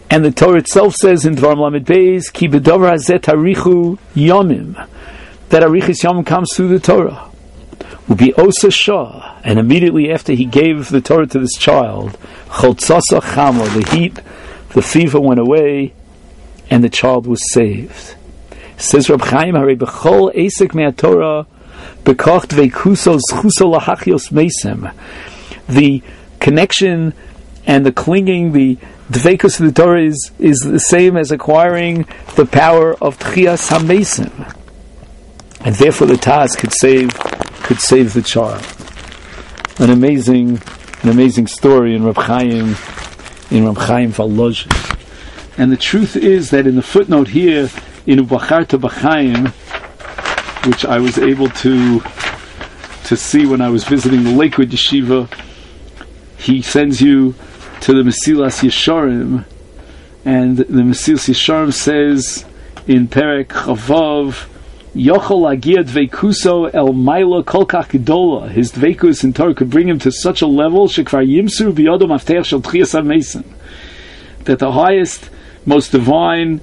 And the Torah itself says in Dvarim Lamed Beis, Ki b'dover hazeh tarichu yomim, that Arichis Yomim comes through the Torah. Ubi osa shah, and immediately after he gave the Torah to this child, Choltzasa chamo, the heat, the fever went away, and the child was saved. Says Reb Chaim, Harei b'chol esek me'atorah, b'koch dveikusos chuso lahachios meisem. The connection and the clinging, the dveikus of the Torah is the same as acquiring the power of tchias hamesim, and therefore the Taz could save the child. An amazing story in Reb Chaim Volozhin. And the truth is that in the footnote here in Ubacharta B'Chaim, which I was able to see when I was visiting the Lakewood Yeshiva, he sends you to the Mesilas Yesharim, and the Mesilas Yesharim says in Perek Chavav, Yochol Agia Dveikuso El Maila Kolkach Gedola. His Dveikus in Torah could bring him to such a level Shekvar Yimsu Biyodom Afteach Shel Tchias HaMesim, that the highest, most divine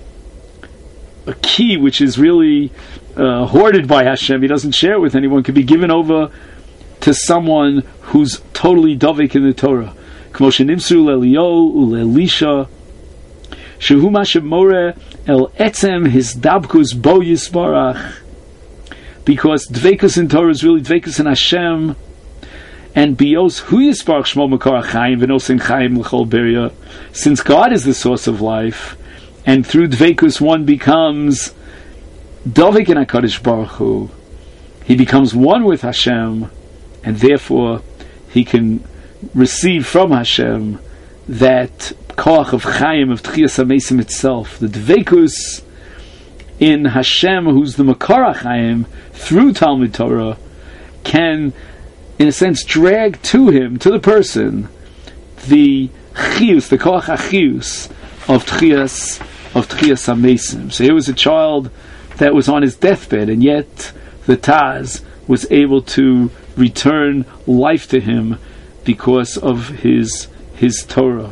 key, which is really hoarded by Hashem, he doesn't share it with anyone, could be given over to someone who's totally dovik in the Torah. Kmo shenimsu leLio uleLisha shehu ma shemoreh el etzem his dabkus bo yisbarach, because dveikus in Torah is really dveikus in Hashem, and bios hu yisbarach shmo makor chaim v'nosin chaim l'chol beria. Since God is the source of life, and through dveikus one becomes dovik in HaKadosh Baruch Hu, he becomes one with Hashem, and therefore he can receive from Hashem that koach of Chaim, of Tchias HaMesim itself. The dveikus in Hashem, who's the Makar HaChaim, through Talmud Torah, can, in a sense, drag to him, to the person, the chius, the koach HaChius of Tchias HaMesim. So here was a child that was on his deathbed, and yet the Taz was able to return life to him because of his Torah.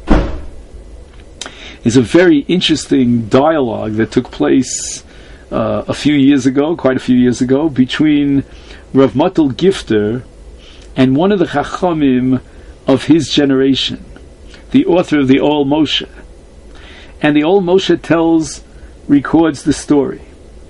It's a very interesting dialogue that took place quite a few years ago, between Rav Matal Gifter and one of the Chachamim of his generation, the author of the Oel Moshe. And the Oel Moshe records the story.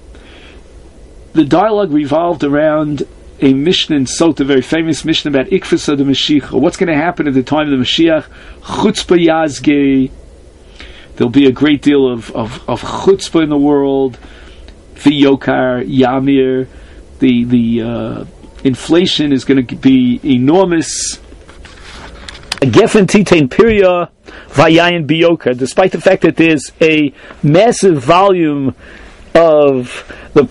The dialogue revolved around a Mishnah in Sota, a very famous Mishnah about Ikfasa the Mashiach. What's going to happen at the time of the Mashiach? Chutzpah Yazge. There'll be a great deal of chutzpah in the world. V'yokar Yamir. The inflation is going to be enormous. Geffen Titain Piria Vayayin Biyokar. Despite the fact that there's a massive volume of the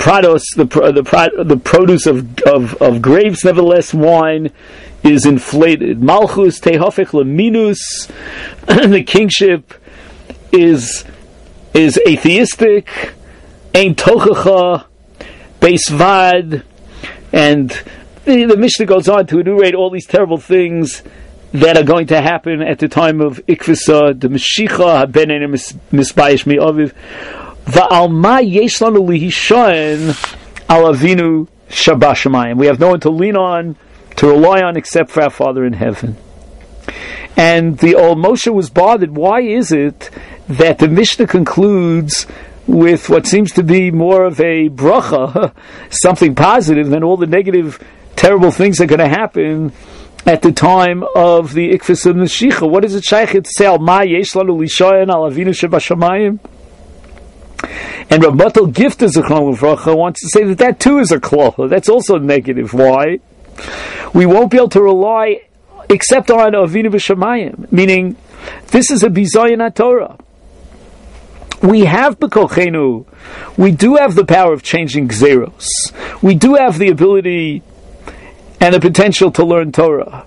produce of grapes, nevertheless wine is inflated. Malchus tehofech leminus. The kingship is atheistic. Ein tochacha beisvad, and the Mishnah goes on to enumerate all these terrible things that are going to happen at the time of Ikvisa, the Mashiach, haben einer misbayish mi'aviv. Va'alma yesh lanu lihishayin al avinu shabashamayim. We have no one to lean on, to rely on, except for our Father in heaven. And the old Moshe was bothered. Why is it that the Mishnah concludes with what seems to be more of a bracha, something positive, than all the negative, terrible things that are going to happen at the time of the Ikfis of Mashiach? What is it shaykh to say, Alma yesh lanu lihishayin al avinu shabashamayim? And Rav Matal Gifter Zichron Livracha wants to say that too is a klocha. That's also negative. Why? We won't be able to rely except on Avinu B'Shamayim, meaning this is a bizayin Torah. We have B'Kochenu. We do have the power of changing Gzeros. We do have the ability and the potential to learn Torah.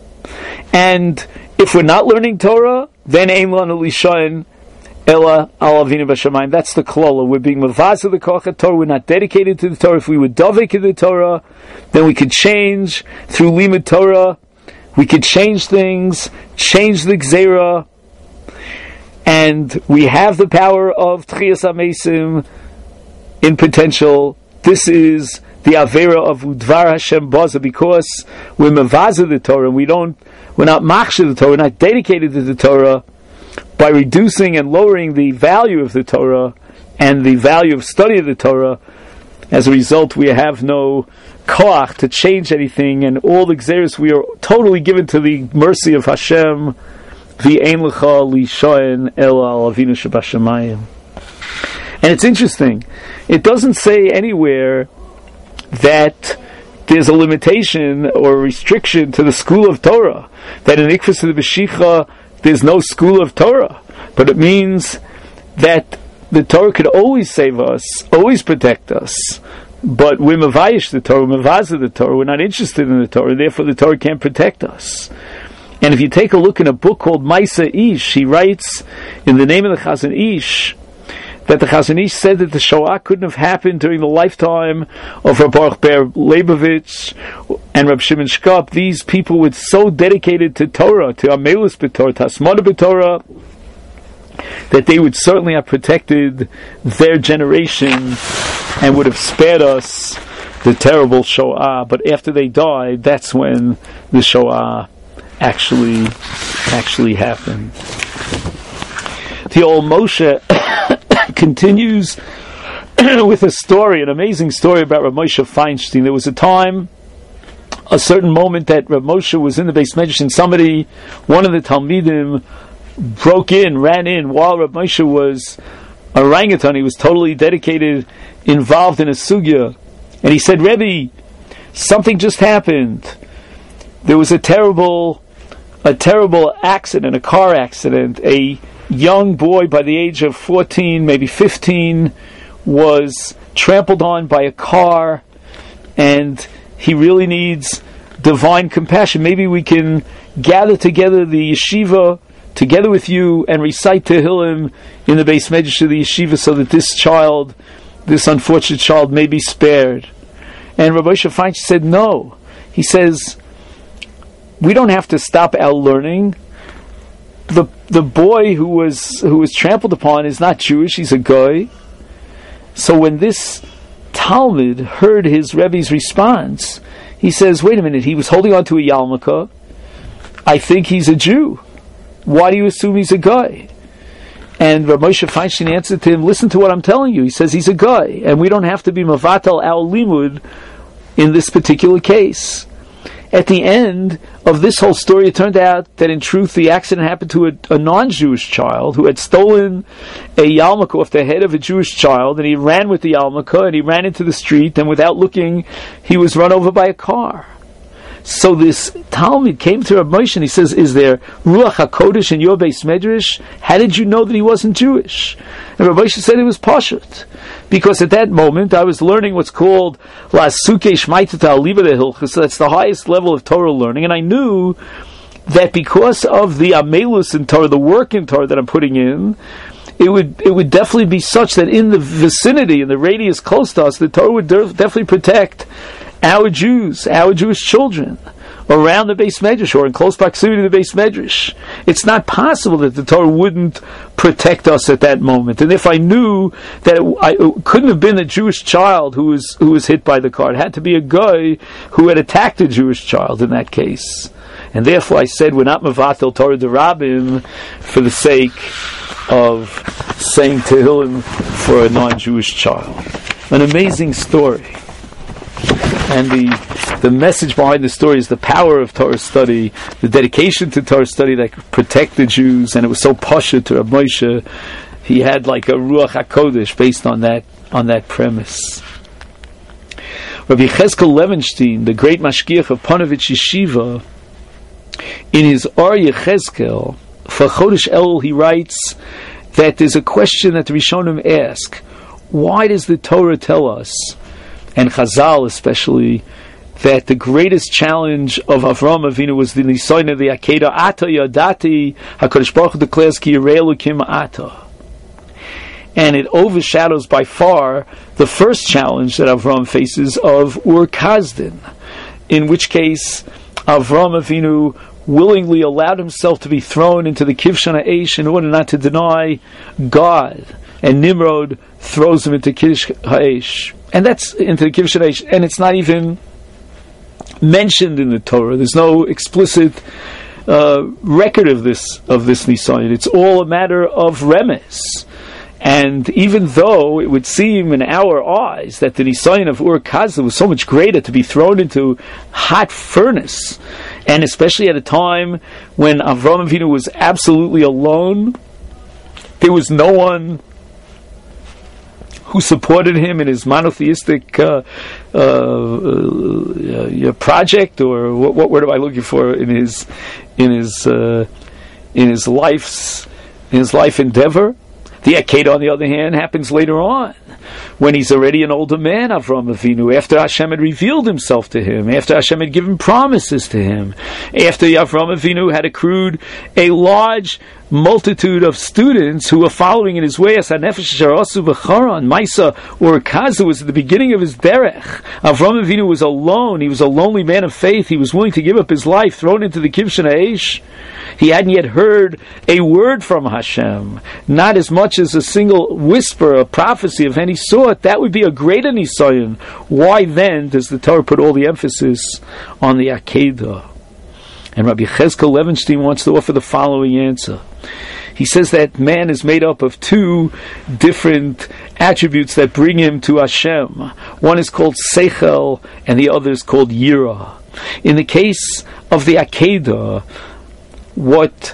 And if we're not learning Torah, then Ein Lanu Lishayin Ella al Avinu B'Shamayim. That's the klola. We're being mavaz of the koach Torah. We're not dedicated to the Torah. If we were dovik in the Torah, then we could change through limud Torah. We could change things, change the gzera. and we have the power of Tchias HaMeisim in potential. This is the Avera of Udvar Hashem Baza, because we're Mavaza the Torah, and we're not Machshav the Torah, we're not dedicated to the Torah. By reducing and lowering the value of the Torah and the value of study of the Torah, as a result, we have no koach to change anything, and all the gzeros we are totally given to the mercy of Hashem. V'ein lecha lishayin el al Avinu shebashamayim. And it's interesting. It doesn't say anywhere that there's a limitation or a restriction to the school of Torah, that in Ikvus of the Beshicha there's no school of Torah, but it means that the Torah could always save us, always protect us, but we're mavayish the Torah, mavaza the Torah, we're not interested in the Torah, therefore the Torah can't protect us. And if you take a look in a book called Maisa Ish, he writes in the name of the Chazon Ish that the Chazon Ish said that the Shoah couldn't have happened during the lifetime of Reb Baruch Ber Leibovitz and Reb Shimon Shkop. These people were so dedicated to Torah, to Amelus B'Torah, to Asmana B'Torah, that they would certainly have protected their generation and would have spared us the terrible Shoah. But after they died, that's when the Shoah actually happened. The old Moshe continues with a story, an amazing story about Rav Moshe Feinstein. There was a certain moment that Rav Moshe was in the Beis Medrash, and one of the Talmidim ran in while Rav Moshe was a orangutan. He was totally dedicated, involved in a sugya, and he said, Rebbe, something just happened. There was a terrible accident, a car accident. A young boy by the age of 14, maybe 15, was trampled on by a car, and he really needs divine compassion. Maybe we can gather together the yeshiva, together with you, and recite Tehillim in the Beis Medrash of the yeshiva, so that this unfortunate child, may be spared. And Rabbi Moshe Feinstein said, no. He says, we don't have to stop our learning. The boy who was trampled upon is not Jewish, he's a guy. So when this Talmud heard his Rebbe's response, he says, wait a minute, he was holding on to a yarmulke. I think he's a Jew. Why do you assume he's a guy? And Rav Moshe Feinstein answered to him, listen to what I'm telling you. He says he's a guy, and we don't have to be mavatal al limud in this particular case. At the end of this whole story, it turned out that in truth the accident happened to a non-Jewish child who had stolen a yarmulke off the head of a Jewish child, and he ran with the yarmulke, and he ran into the street, and without looking, he was run over by a car. So this Talmud came to Rav Moshe and he says, is there Ruach HaKodesh in your Beis Medrash? How did you know that he wasn't Jewish? And Rav Moshe said it was Pashut. Because at that moment I was learning what's called La Suke Shmaitata Aliba Hilchus, so that's the highest level of Torah learning, and I knew that because of the Amelus in Torah, the work in Torah that I'm putting in, it would definitely be such that in the vicinity, in the radius close to us, the Torah would definitely protect our Jews, our Jewish children, around the Beis Medrash or in close proximity to the Beis Medrash. It's not possible that the Torah wouldn't protect us at that moment. And if I knew that it couldn't have been a Jewish child who was hit by the car, it had to be a guy who had attacked a Jewish child in that case. And therefore I said we're not mevatel Torah d'Rabim for the sake of saying Tehillim for a non-Jewish child. An amazing story. And the message behind the story is the power of Torah study, the dedication to Torah study that could protect the Jews, and it was so pashut to Rav Moshe. He had like a Ruach HaKodesh based on that premise. Rabbi Cheskel Levenstein, the great mashgiach of Panovich Yeshiva, in his Or Yechezkel, for Chodesh Elul, he writes that there's a question that the Rishonim ask: why does the Torah tell us, and Chazal especially, that the greatest challenge of Avraham Avinu was the Nisayon of the Akedah? Ata Yadati, HaKadosh Baruch Hu declares Ki Yirei Elokim Ata. And it overshadows by far the first challenge that Avraham faces of Ur Kasdin, in which case Avraham Avinu willingly allowed himself to be thrown into the Kivshan Ha'esh in order not to deny God. And Nimrod throws him into Kivshan Ha'esh. And that's into the Kivshan Ha'esh. And it's not even mentioned in the Torah. There's no explicit record of this Nisayon. It's all a matter of remes. And even though it would seem in our eyes that the Nisayon of Ur Kasdish was so much greater to be thrown into hot furnace, and especially at a time when Avraham Avinu was absolutely alone, there was no one who supported him in his monotheistic project, or what word am I looking for, in his life endeavor. The Akedah, on the other hand, happens later on, when he's already an older man, Avraham Avinu, after Hashem had revealed himself to him, after Hashem had given promises to him, after Avraham Avinu had accrued a large multitude of students who were following in his way. As HaNefesh Sharasu B'charan, Maisa Ur Kasdish was at the beginning of his derech. Avraham Avinu was alone. He was a lonely man of faith. He was willing to give up his life, thrown into the Kivshan Ha'esh. He hadn't yet heard a word from Hashem, not as much as a single whisper, a prophecy of any sort. That would be a greater Nisayon. Why then does the Torah put all the emphasis on the Akedah? And Rabbi Cheskel Levenstein wants to offer the following answer. He says that man is made up of two different attributes that bring him to Hashem. One is called Seichel, and the other is called Yira. In the case of the Akedah, what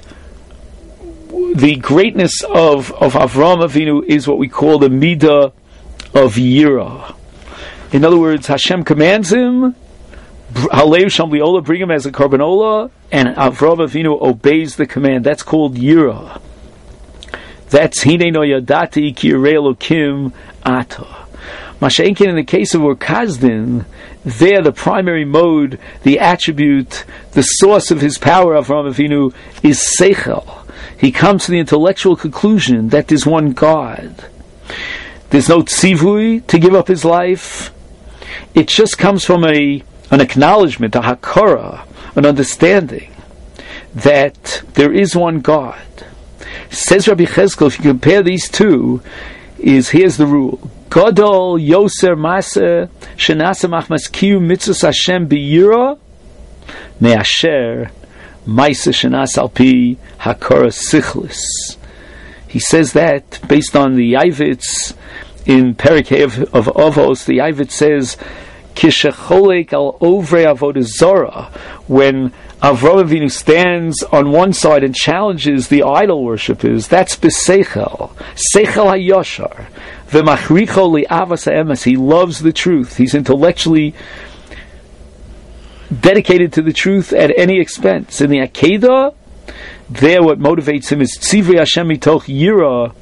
the greatness of Avraham Avinu is what we call the Midah of Yira. In other words, Hashem commands him, Halev Shamliola, bring him as a Karbanola, and Avraham Avinu obeys the command. That's called Yira. That's Hine no Yadati ki Yirei Elokim ata. Masha'enkin, in the case of Ur Kasdish, there the primary mode, the attribute, the source of his power, Avraham Avinu, is Seichel. He comes to the intellectual conclusion that there's one God. There's no tzivui to give up his life. It just comes from an acknowledgement, a hakara, an understanding that there is one God. Says Rabbi Cheskel, if you compare these two, here's the rule. Gadol Yoser Maser Shenasa Machmaskiu Mitzvos Hashem B'Yira Me'asher Maisa Shenas Alpi Hakara Sichlis. He says that based on the Yavitz in Perikei of Avos. The Yavitz says Kishecholek Al Ovrei Avodah Zarah, when Avraham Avinu stands on one side and challenges the idol worshippers. That's B'Seichel Seichel HaYoshar. He loves the truth. He's intellectually dedicated to the truth at any expense. In the Akedah, there what motivates him is Tzivri Hashem mitoch Yira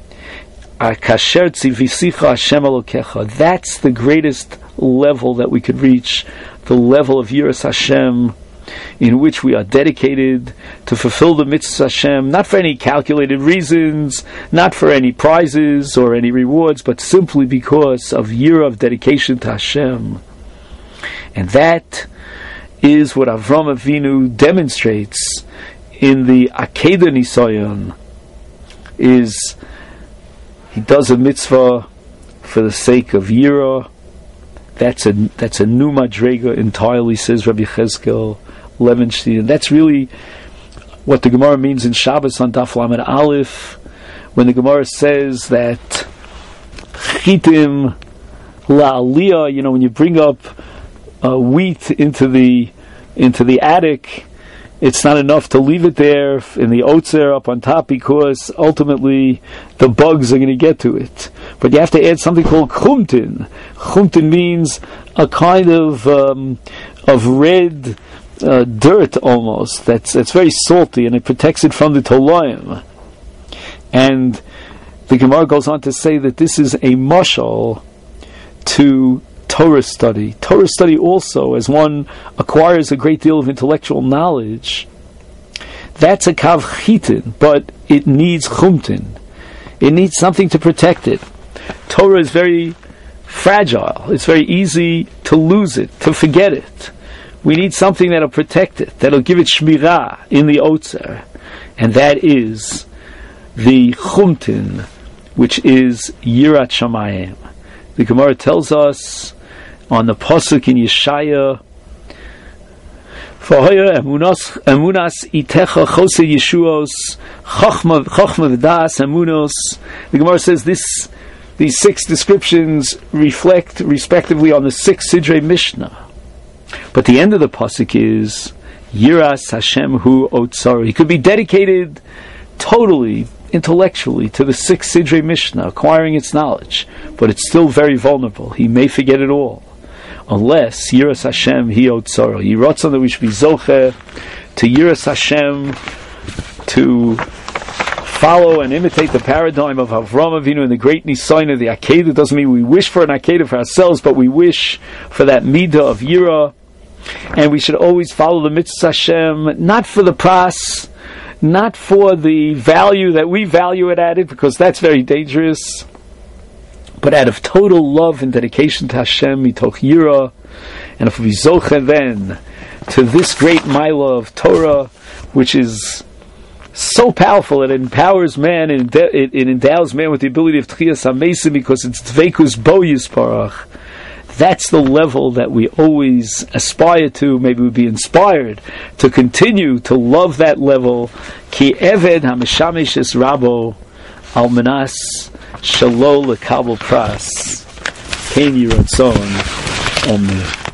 Kasher Tzivisicha Hashem Elokecha. That's the greatest level that we could reach, the level of Yiras Hashem, in which we are dedicated to fulfill the mitzvahs Hashem, not for any calculated reasons, not for any prizes or any rewards, but simply because of year of dedication to Hashem. And that is what Avraham Avinu demonstrates in the Akedah Nisayon. Is he does a mitzvah for the sake of Yira. That's a new madrega entirely, says Rabbi Cheskel Levenstein. And that's really what the Gemara means in Shabbos on Daf Lamed Aleph, when the Gemara says that chitim la'aliyah, when you bring up wheat into the attic, it's not enough to leave it there in the otzer up on top, because ultimately the bugs are going to get to it. But you have to add something called chumtin. Chumtin means a kind of red dirt almost. That's very salty, and it protects it from the tolayim. And the Gemara goes on to say that this is a mashal to Torah study. Torah study also, as one acquires a great deal of intellectual knowledge, that's a kav chitin, but it needs chumtin. It needs something to protect it. Torah is very fragile. It's very easy to lose it, to forget it. we need something that'll protect it, that'll give it shmirah in the Otzer, and that is the Chumtin, which is Yirat Shamayim. The Gemara tells us on the pasuk in Yeshaya, Emunas itecha chose Yeshuos Chochma v'das emunos. The Gemara says these 6 descriptions reflect respectively on the 6 Sidrei Mishnah. But the end of the pasuk is Yiras Hashem hu Otzar. He could be dedicated totally, intellectually, to the 6 Sidrei Mishnah, acquiring its knowledge, but it's still very vulnerable. He may forget it all. Unless Yiras Hashem hi Otzaro. Yiratzon that we should be zocher to Yiras Hashem, to follow and imitate the paradigm of Avraham Avinu and the great Nisayon of the Akedah. Doesn't mean we wish for an Akedah for ourselves, but we wish for that midah of Yira. And we should always follow the mitzvah Hashem, not for the pras, not for the value that we value it at it, because that's very dangerous, but out of total love and dedication to Hashem, mitoch yira. And if we zoche then to this great milah of Torah, which is so powerful, it empowers man, and it endows man with the ability of tchiyas hamesim, because it's dveikus bo yisparach. That's the level that we always aspire to. Maybe we'd be inspired to continue to love that level. Ki eved hameshamesh es rabo al manas shelo lekabel pras. Kein yiratzon. Amen.